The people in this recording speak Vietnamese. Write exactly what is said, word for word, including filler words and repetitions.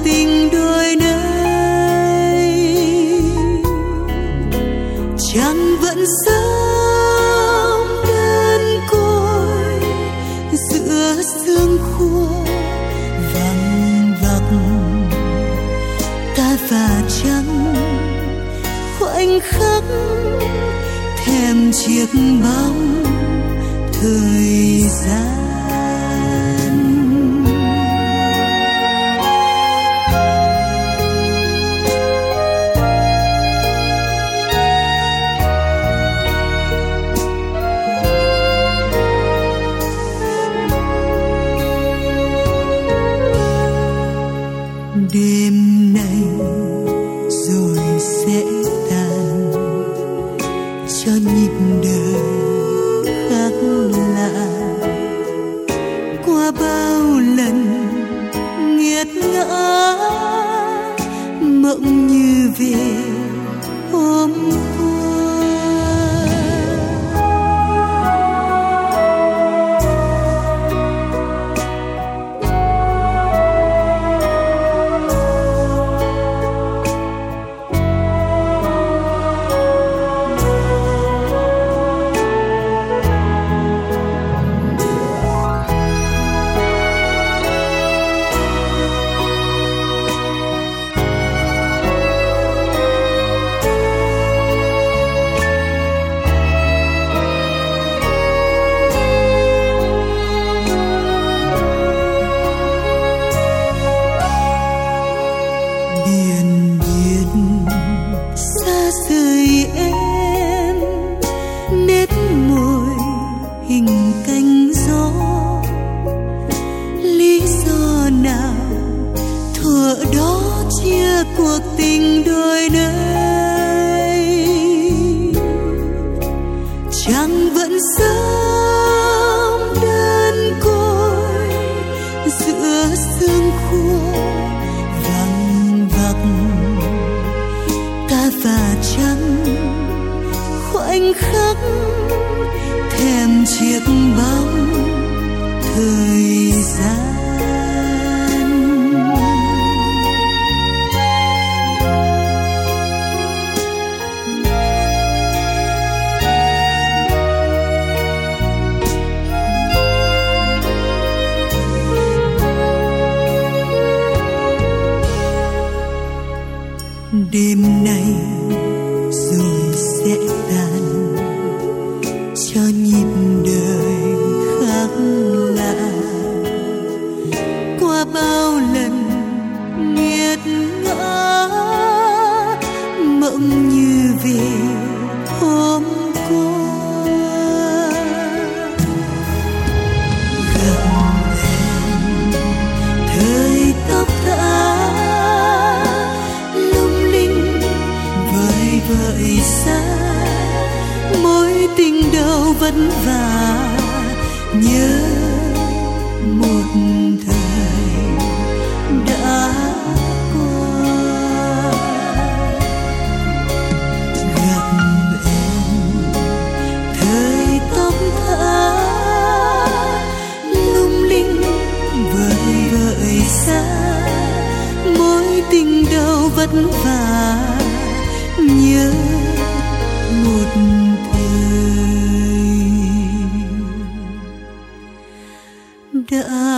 tình đôi nơi. Trăng vẫn sớm đơn côi giữa sương khô vắng vặc, ta và trăng khoảnh khắc thèm chiếc bóng thời gian. Đêm nay rồi sẽ tan, cho nhịp đời khác lạ. Qua bao lần nghiệt ngã, mộng như về hôm qua. Cuộc tình đôi nơi, trăng vẫn sớm đơn côi giữa sương khô vắng vặc, ta và trăng khoảnh khắc thèm chiếc bóng thời gian. Đêm nay rồi sẽ tan, cho nhịp đời khác lạ. Qua bao lần nghiệt ngã, mộng như về hôm qua. Gần em thời tóc thả vợi xa, mối tình đầu vất vả nhớ một thời đã qua. Gặp em thời tóc thả lung linh vợi vợi xa, mối tình đầu vất vả nhớ một thời đã